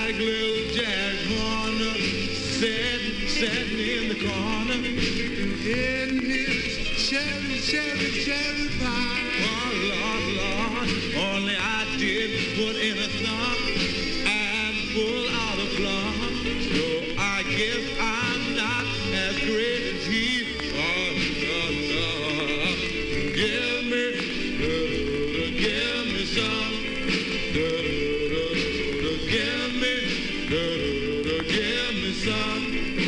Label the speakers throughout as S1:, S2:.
S1: like little Jack Horner sitting in the corner in his cherry pie. Oh, Lord, only I did put in a thumb and pull out a plum. So I guess I'm not as great as he. Oh, no. Give me some. Give me some.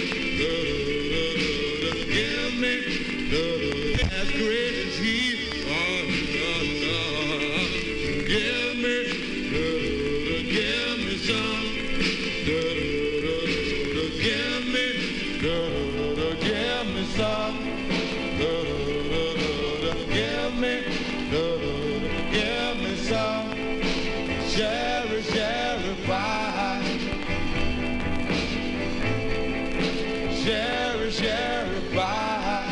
S1: Give me as great as he. Oh, no. Give me some. Give me some. Give me some. Cherry pie. Cherry pie.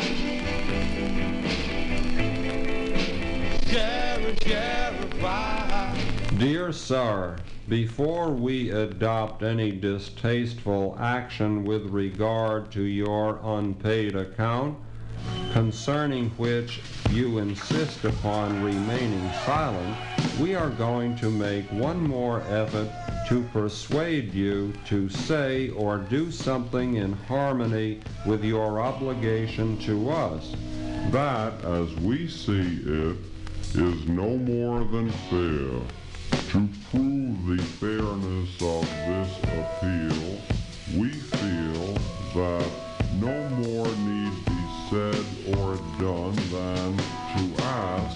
S1: Cherry pie.
S2: Dear Sir, before we adopt any distasteful action with regard to your unpaid account, concerning which you insist upon remaining silent, we are going to make one more effort to persuade you to say or do something in harmony with your obligation to us.
S3: That, as we see it, is no more than fair. To prove the fairness of this appeal, we feel that no more need be said or done than to ask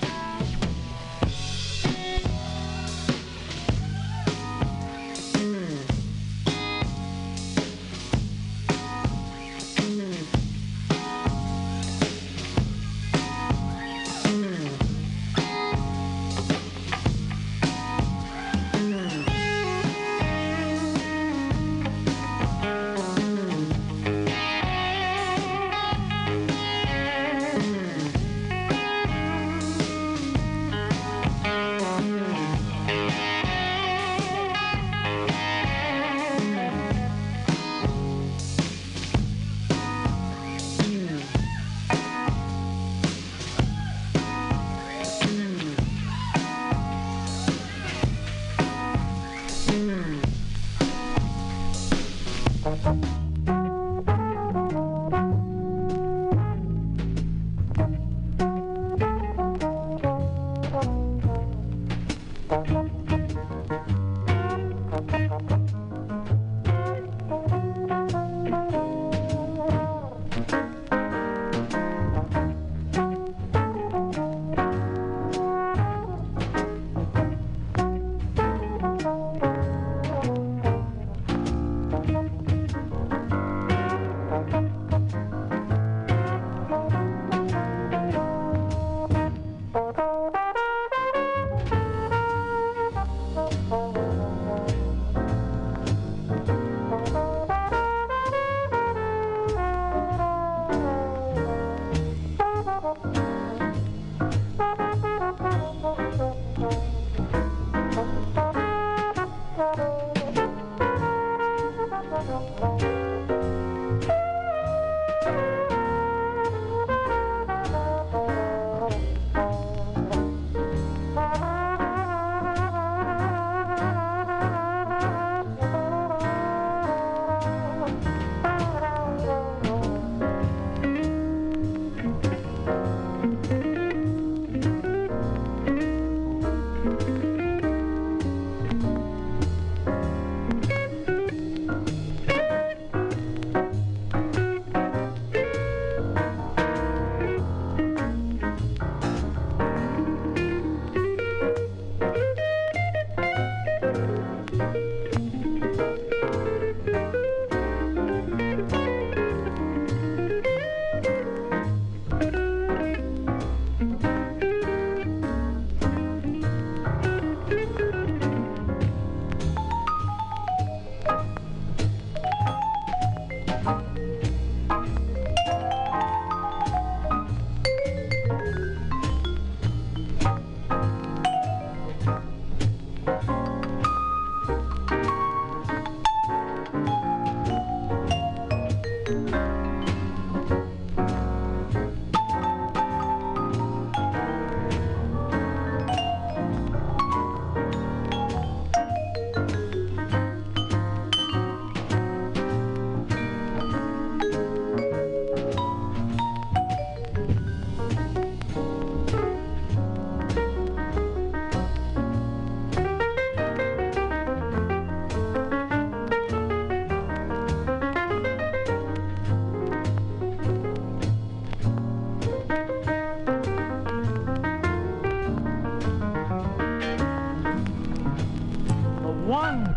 S4: one.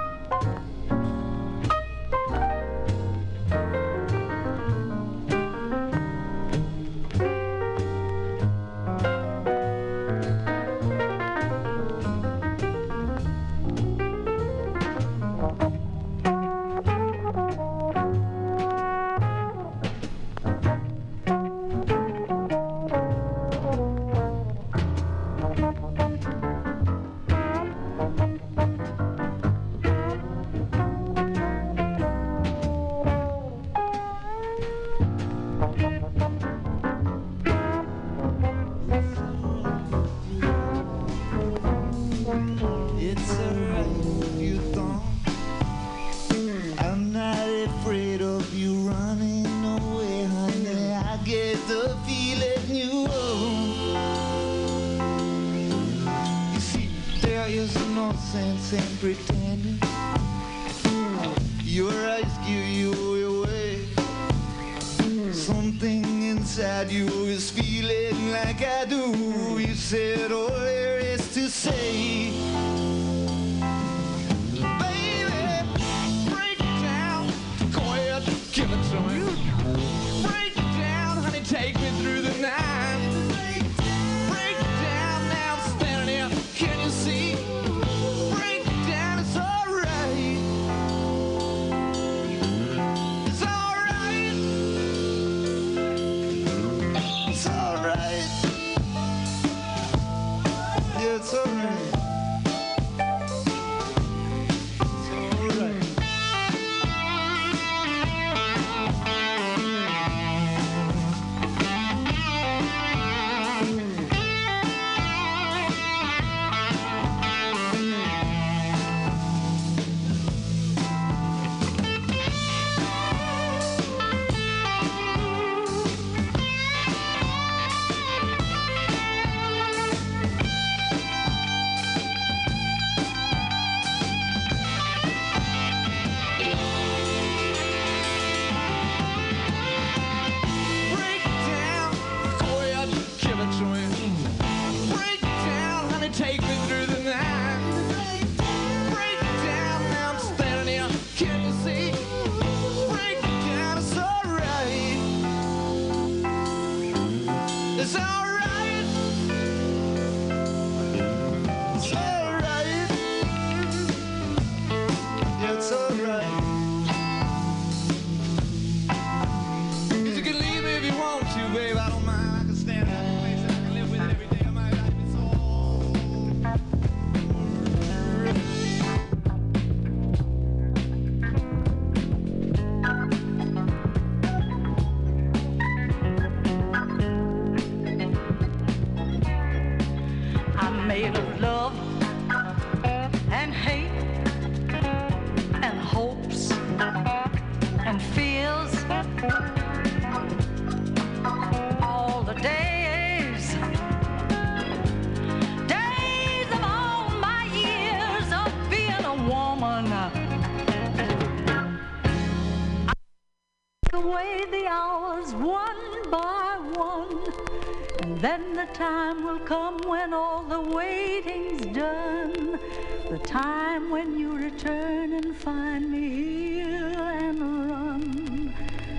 S5: Then the time will come when all the waiting's done, the time when you return and find me here and run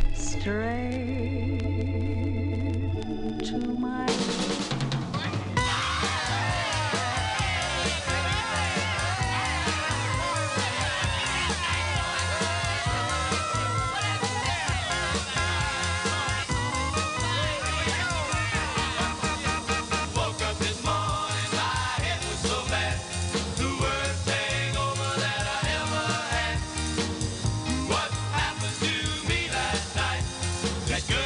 S5: straight to my
S1: That good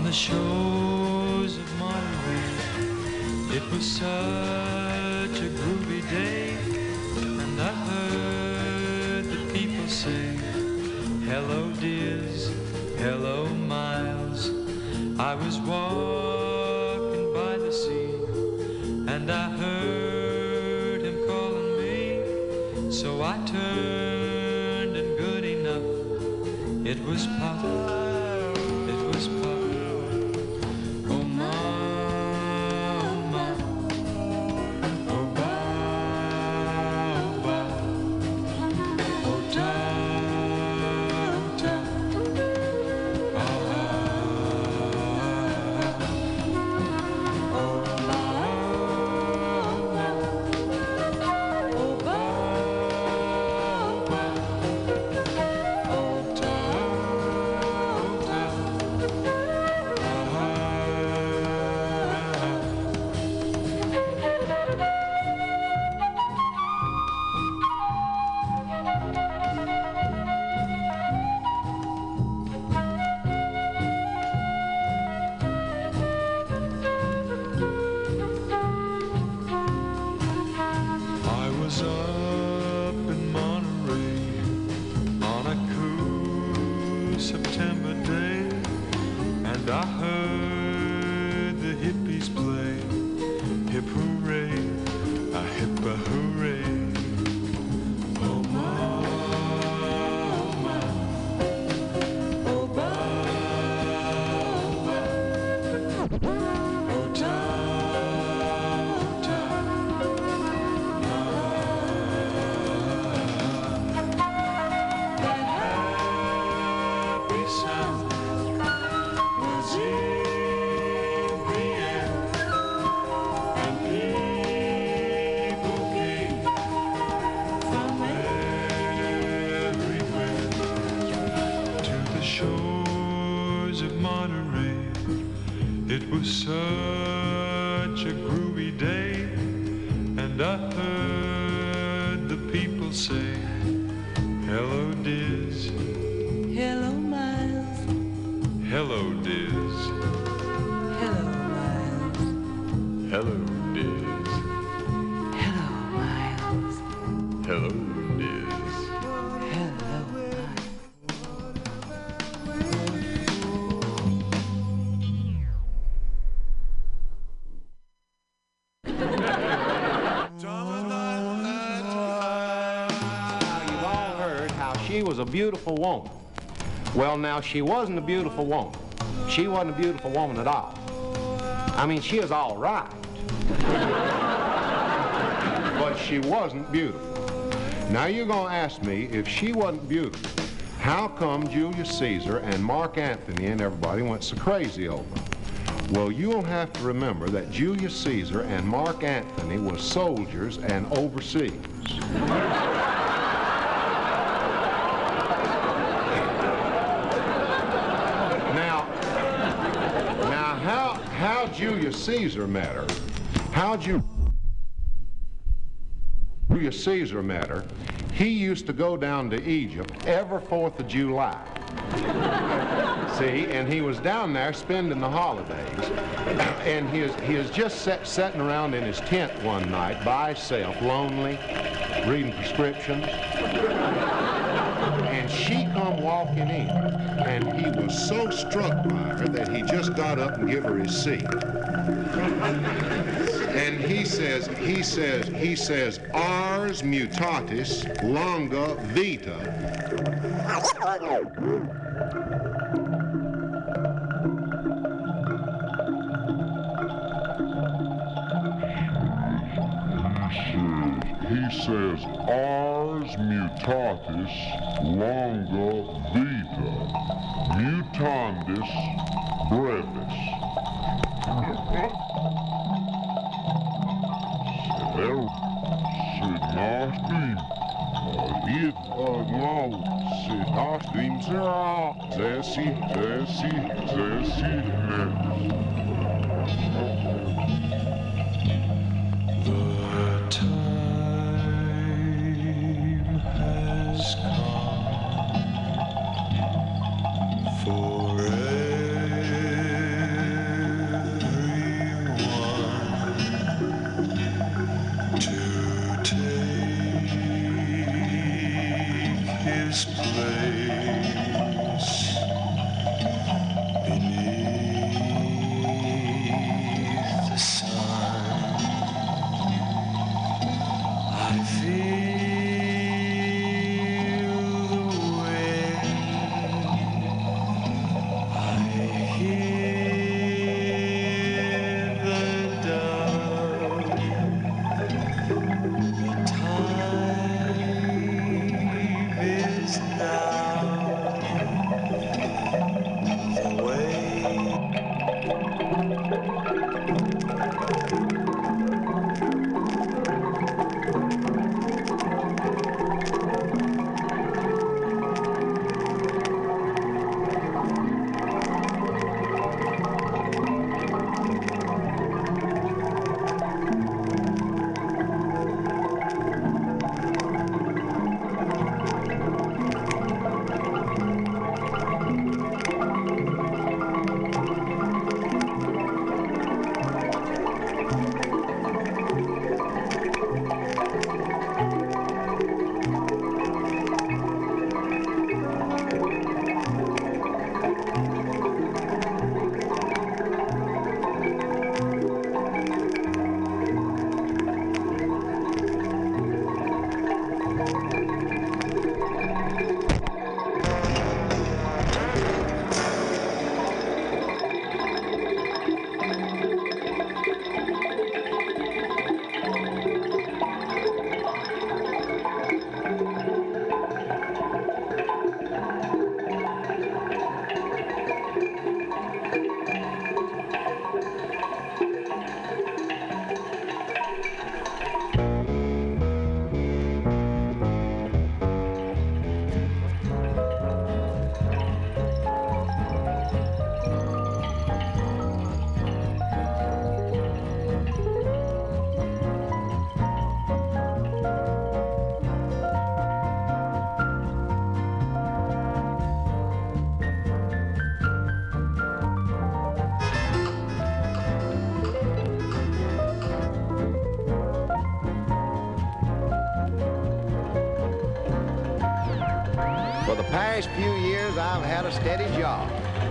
S4: the shores of Monterey. It was such a groovy day, and I heard the people say, hello dears, hello miles. I was walking by the sea, and I heard him calling me. So I turned, and good enough, it was Pop, it was Pop. Oh my, oh my, oh ba, oh ba, oh ta, oh ta, ah, oh la, oh ba, oh ba, oh ta, oh ta, I was up in Monterey on a cool September day, and I heard the hippies play hip hooray, a hip a hooray. Oh my, oh my, oh ba, oh ba, oh ta, oh ta. That happy sound was in the air, and people came from everywhere to the shores of Monterey. It was such a groovy day, and I heard the people say, hello Diz,
S5: Hello, Miles.
S4: hello Diz,
S5: Hello, Miles.
S4: hello Diz,
S5: Hello, Miles.
S4: hello Diz.
S5: Hello, Miles.
S6: You've all heard how she was a beautiful woman. Well, now, she wasn't a beautiful woman. She wasn't a beautiful woman at all. I mean, she is all right. But she wasn't beautiful. Now, you're going to ask me, if she wasn't beautiful, how come Julius Caesar and Mark Antony and everybody went so crazy over her? Well, you'll have to remember that Julius Caesar and Mark Antony were soldiers and overseas. Now, how Julius Caesar met her? How Julius Caesar met her? He used to go down to Egypt every 4th of July. See, and he was down there spending the holidays, and he is just sitting around in his tent one night by himself, lonely, reading prescriptions, and she come walking in, and he was so struck by her that he just got up and gave her his seat. And he says, ars mutatis longa vita.
S3: He says, ars mutatis longa vita, mutandis brevis.
S4: The time has come for this place beneath the sun. I feel the wind. I hear the dove. The time is now. The way.
S7: For the past few years, I've had a steady job,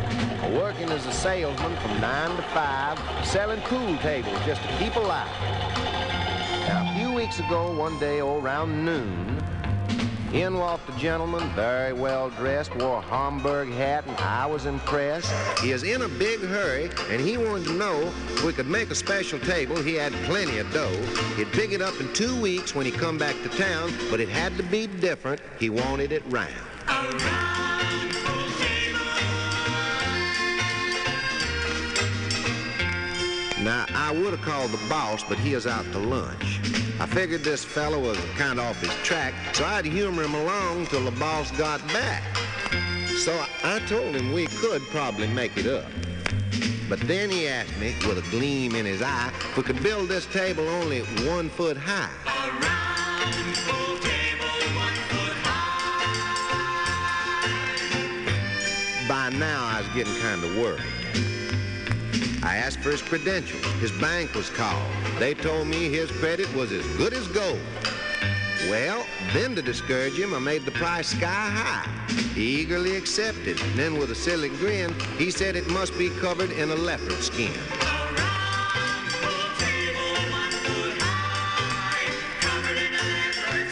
S7: working as a salesman from 9 to 5, selling pool tables just to keep alive. Now, a few weeks ago, one day around noon, in walked a gentleman, very well dressed, wore a Homburg hat, and I was impressed. He is in a big hurry, and he wanted to know if we could make a special table. He had plenty of dough. He'd pick it up in 2 weeks when he come back to town, but it had to be different. He wanted it round. Now, I would have called the boss, but he is out to lunch. I figured this fellow was kind of off his track, so I'd humor him along till the boss got back. So I told him we could probably make it up. But then he asked me, with a gleam in his eye, if we could build this table only 1 foot high.
S1: A round pool table 1 foot high.
S7: By now, I was getting kind of worried. I asked for his credentials. His bank was called. They told me his credit was as good as gold. Well, then to discourage him, I made the price sky high. He eagerly accepted. Then with a silly grin, he said it must be covered in a leopard skin.
S1: A round pool table 1 foot high, covered in a leopard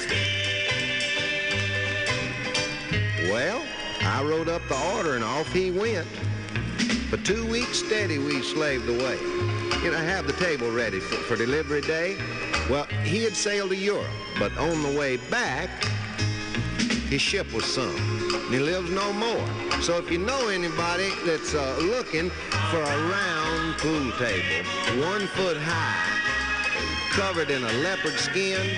S1: skin.
S7: Well, I wrote up the order and off he went. For 2 weeks steady, we slaved away. You know, have the table ready for delivery day. Well, he had sailed to Europe, but on the way back, his ship was sunk, and he lives no more. So if you know anybody that's looking for a round pool table, 1 foot high, covered in a leopard skin,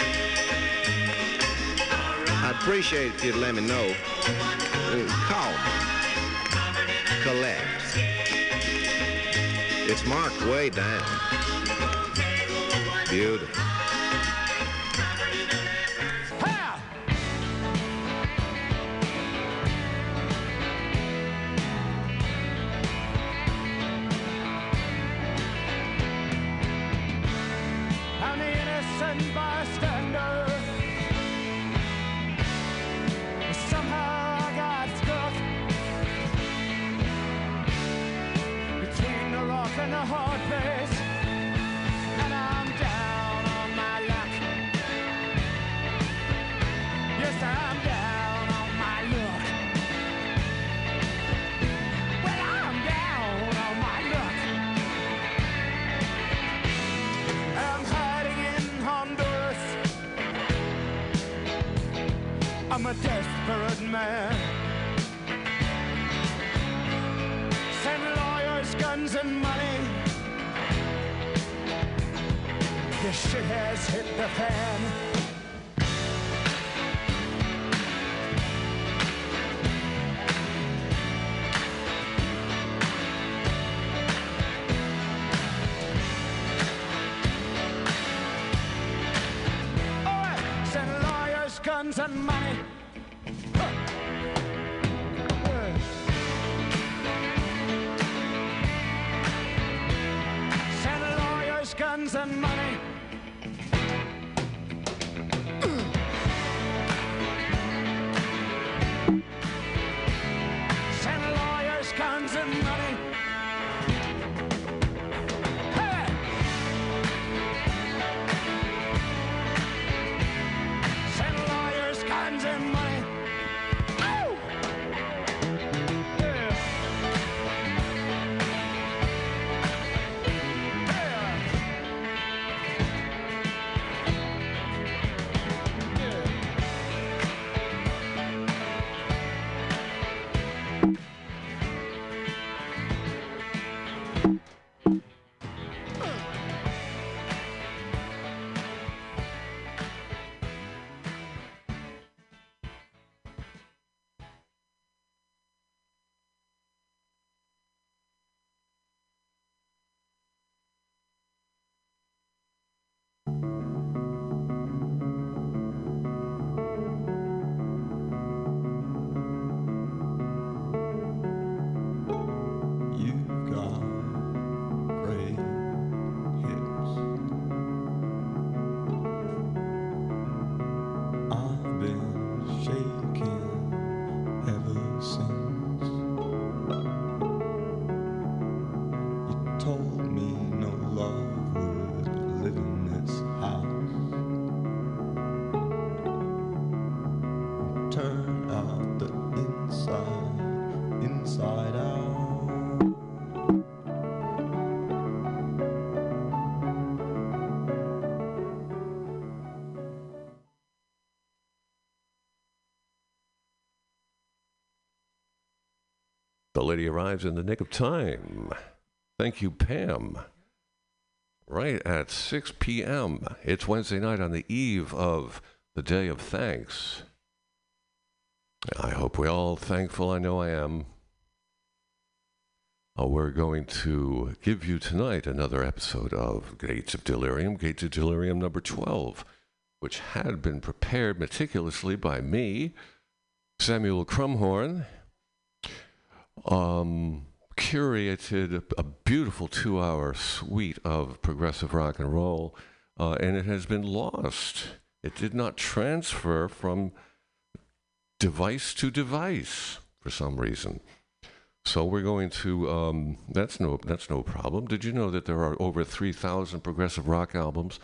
S7: I'd appreciate it if you'd let me know. Call me. Collect. It's marked way down. Beautiful.
S8: I'm the innocent bystander. I'm a desperate man. Send lawyers, guns, and money. This shit has hit the fan. Guns and money. Send lawyers, guns and money. Send lawyers, guns and money. Guns and money. Oh! Yeah.
S9: The lady arrives in the nick of time. Thank you, Pam. Right at 6 p.m. It's Wednesday night on the eve of the Day of Thanks. I hope we're all thankful. I know I am. We're going to give you tonight another episode of Gates of Delirium number 12, which had been prepared meticulously by me, Samuel Crumhorn. Curated a beautiful 2-hour suite of progressive rock and roll, and it has been lost. It did not transfer from device to device for some reason. So we're going to, that's no problem. Did you know that there are over 3,000 progressive rock albums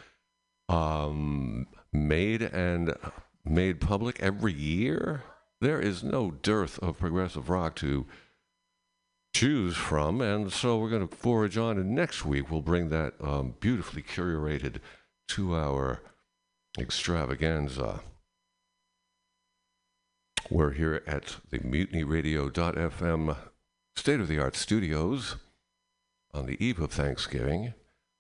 S9: made public every year? There is no dearth of progressive rock to choose from, and so we're going to forage on, and next week we'll bring that beautifully curated 2-hour extravaganza. We're here at the MutinyRadio.fm state-of-the-art studios on the eve of Thanksgiving,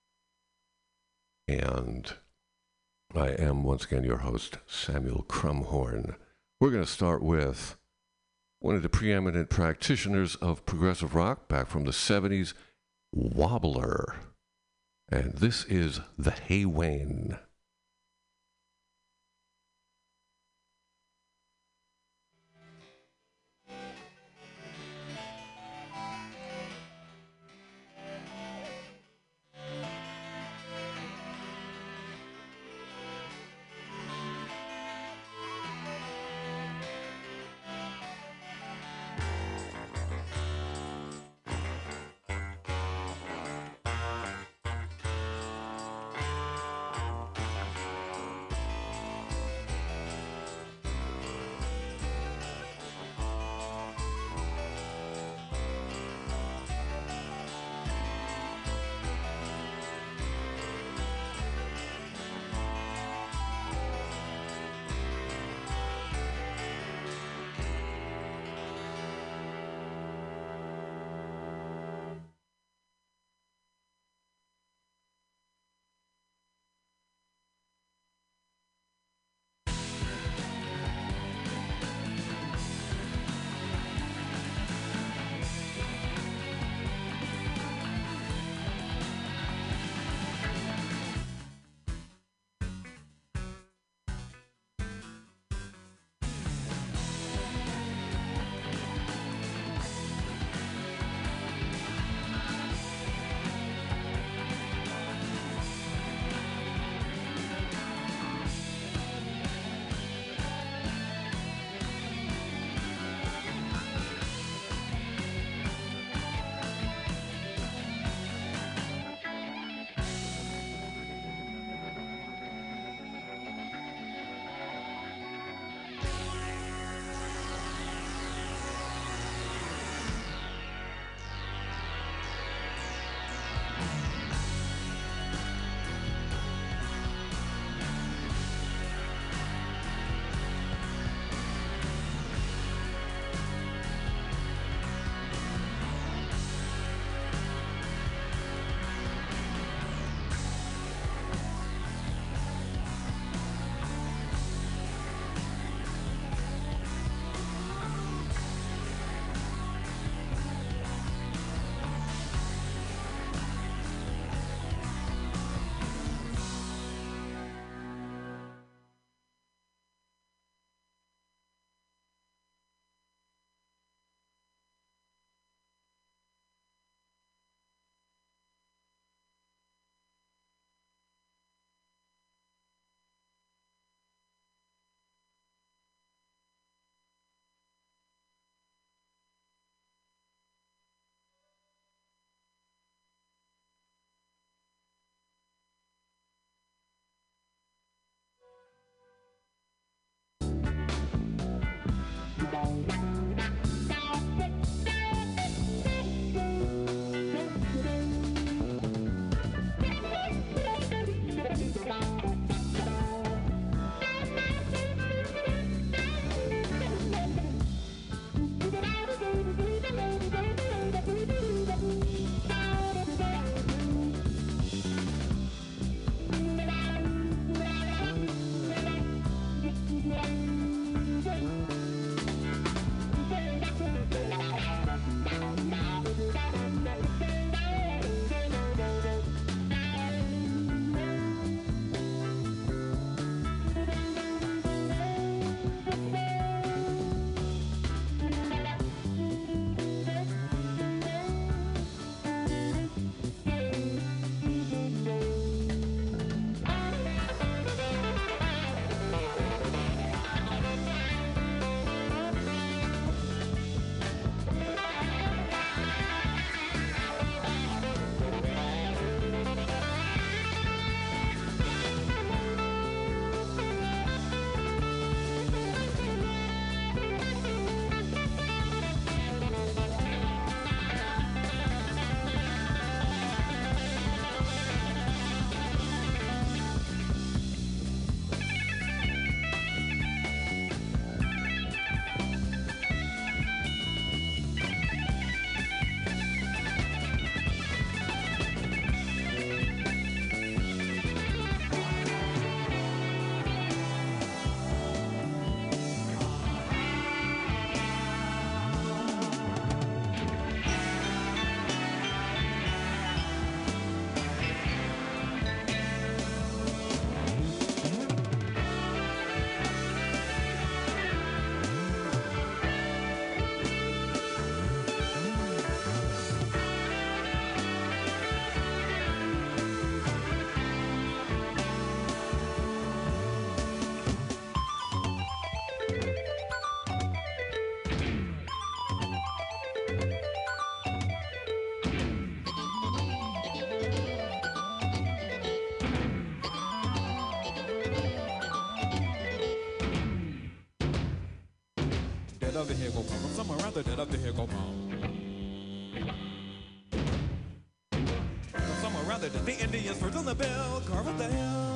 S9: and I am once again your host, Samuel Crumhorn. We're going to start with one of the preeminent practitioners of progressive rock back from the 70s, Wobbler. And this is the Hey Wayne.
S10: the vehicle come from? Somewhere around there did the vehicle come. From somewhere around there did the Indians first on the bell, carve up the hill.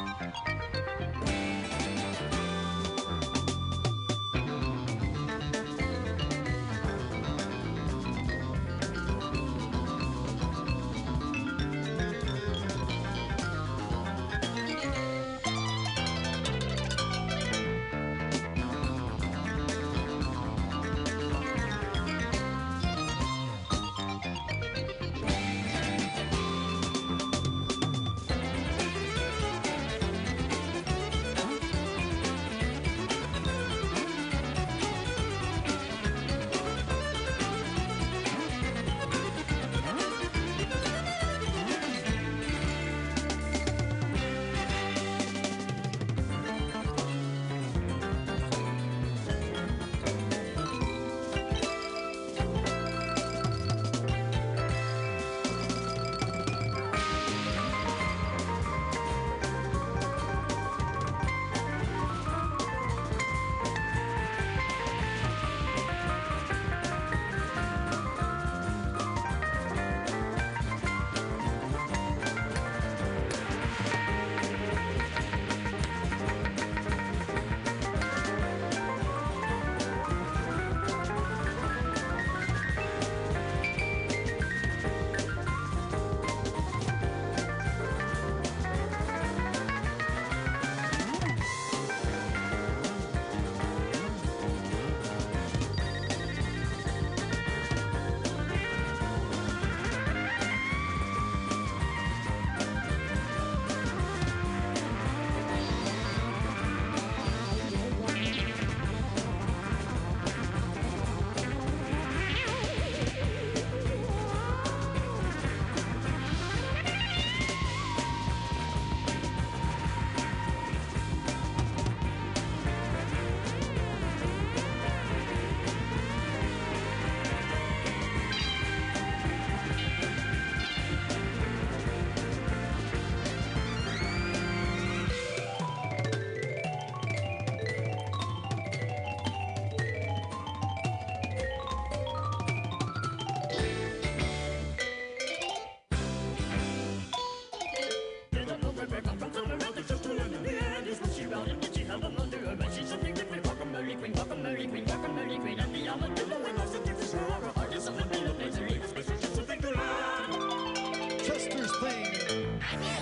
S8: Chester's thing.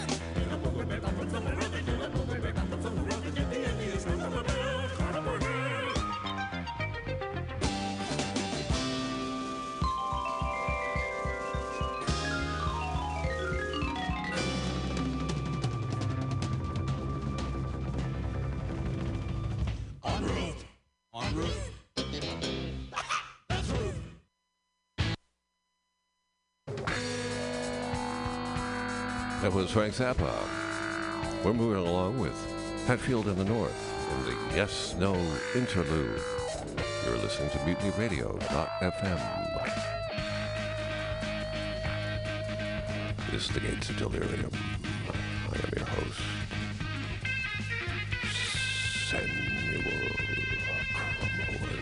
S10: On roof. On roof. That's roof.
S9: That was Frank Zappa. We're moving along with Hatfield in the North in the Yes No Interlude. You're listening to MutinyRadio.fm. This is the Gates of Delirium. I am your host, Samuel Crumholland.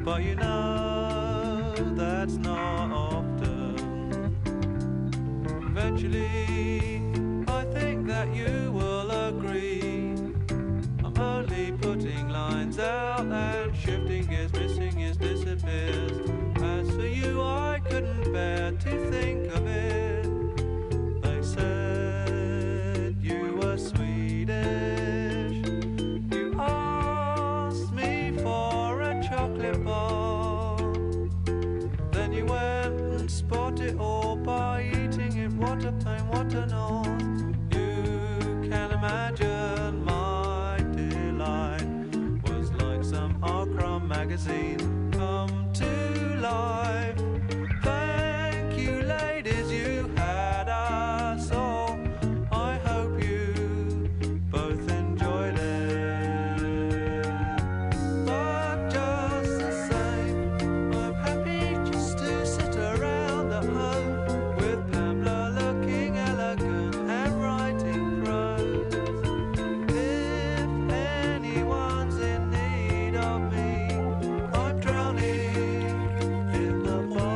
S4: but you know that's not often. Eventually, I think that you will agree. I'm only putting lines out and shifting gears, missing is disappears. As for you, I couldn't bear to think of it. They said you were Swedish. You asked me for a chocolate bar. Then you went and spot it all by eating it. What a pain, what an all. You can imagine my delight was like some Arcrum magazine come to life. Thank you, ladies, you had us all. I hope you both enjoyed it. But just the same, I'm happy just to sit around at home with Pamela looking elegant and writing prose. If anyone's in need of me, I'm drowning in the bar.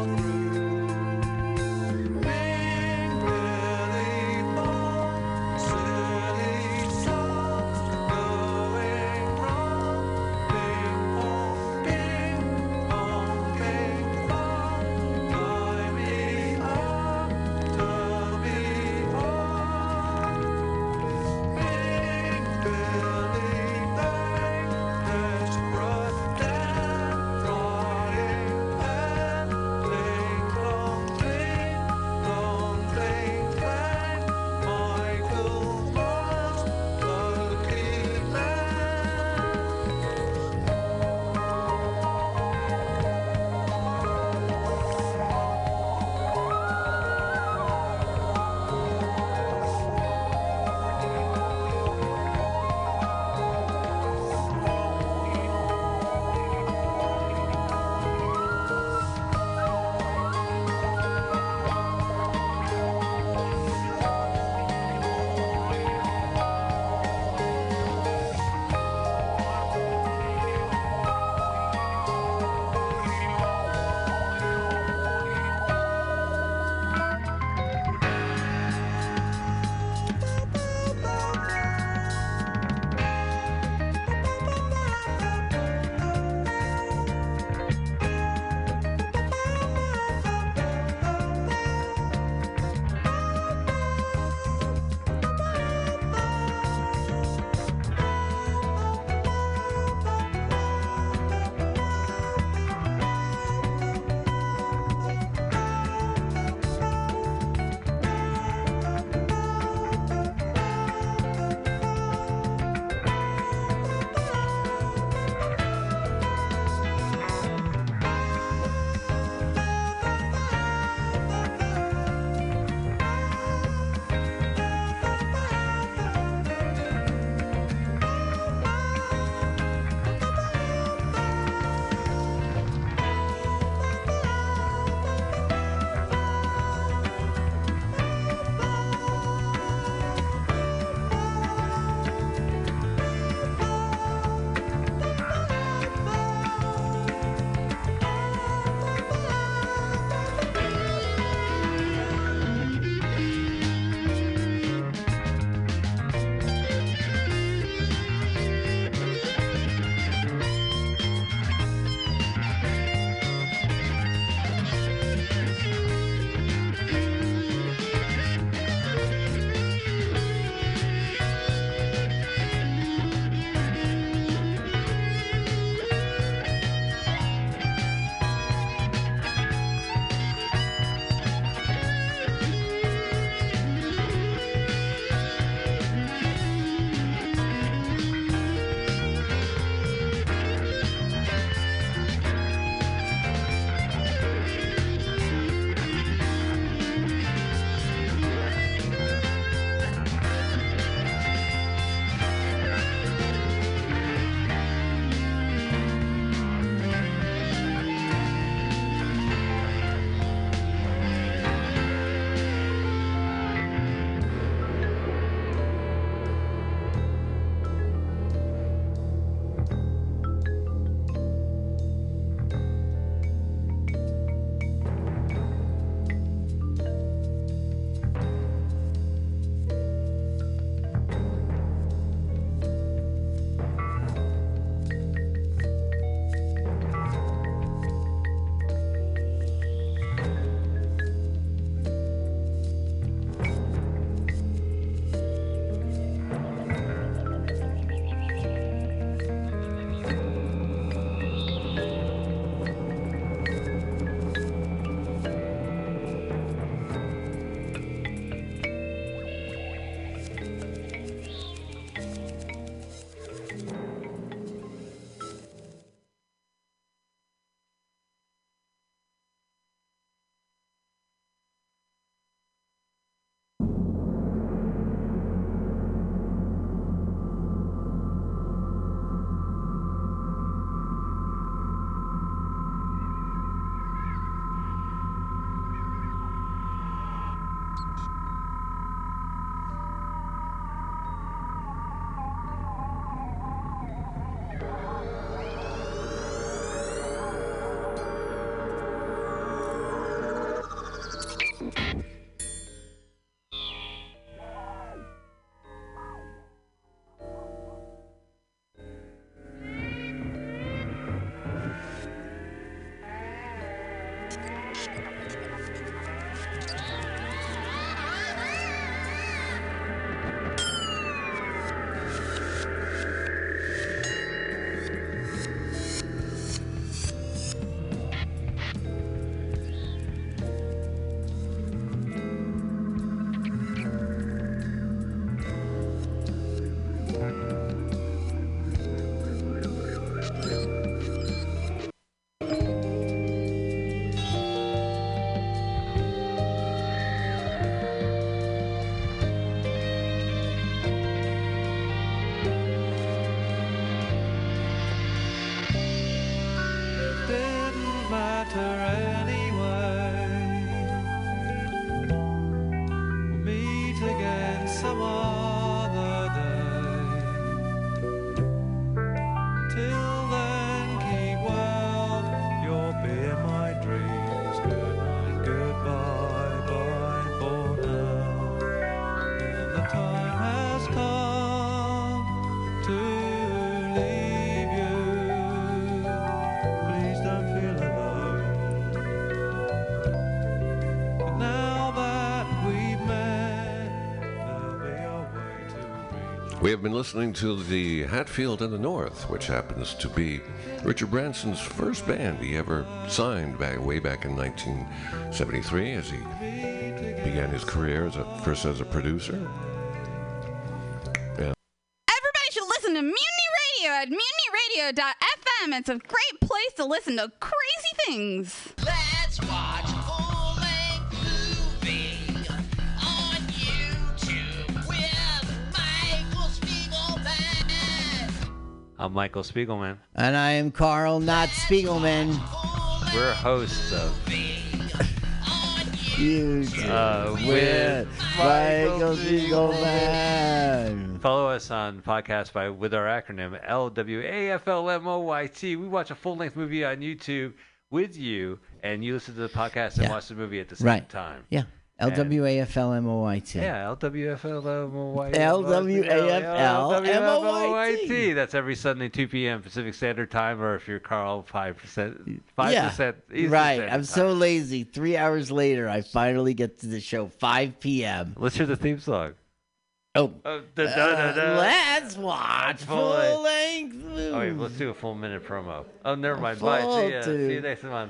S4: doesn't matter anyway. We'll meet again some other day. Till then, keep well. You'll be in my dreams. Good night, goodbye, bye for now. And the time has come to leave you. Please don't feel alone. But now that we've met, there'll be a way to reach.
S9: We have been listening to the Hatfield and the North, which happens to be Richard Branson's first band he ever signed way back in 1973 as he began his career first as a producer.
S11: Everybody should listen to Mutiny Radio at mutinyradio.fm. It's a great place to listen to crazy things.
S12: Let's watch full-length movie on YouTube with Michael Spiegelman.
S13: I'm Michael Spiegelman.
S14: And I am Carl, not Spiegelman.
S13: We're hosts of
S14: YouTube with Michael Spiegelman.
S13: Follow us on podcasts with our acronym LWAFLMOYT. We watch a full-length movie on YouTube with you, and you listen to the podcast and watch the movie at the same time.
S14: Yeah. LWAFLMOYT.
S13: Yeah, LWFLMOYT.
S14: LWAFLMOYT.
S13: That's every Sunday, 2 p.m. Pacific Standard Time, or if you're Carl, 5%. 5% Eastern
S14: right.
S13: Standard
S14: I'm so lazy. 3 hours later, I finally get to the show, 5 p.m.
S13: Let's hear the theme song.
S14: Oh.
S13: Let's
S14: watch full-length movie.
S13: Oh, wait, let's do a full minute promo. Oh, never mind. Bye. See ya. See you next month.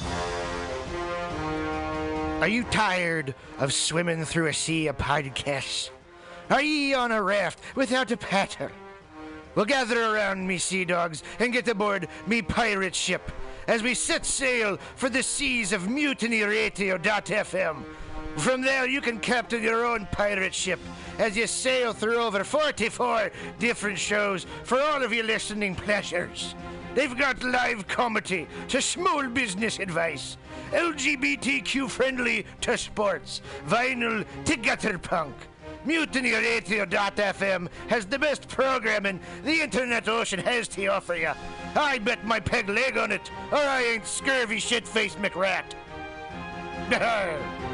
S8: Are you tired of swimming through a sea of podcasts? Are ye on a raft without a paddle? Well, gather around me, sea dogs, and get aboard me pirate ship as we set sail for the seas of mutinyradio.fm. From there, you can captain your own pirate ship as you sail through over 44 different shows for all of your listening pleasures. They've got live comedy to small business advice, LGBTQ-friendly to sports, vinyl to gutter punk. MutinyRadio.fm has the best programming the internet ocean has to offer you. I bet my peg leg on it, or I ain't scurvy shit-faced McRat.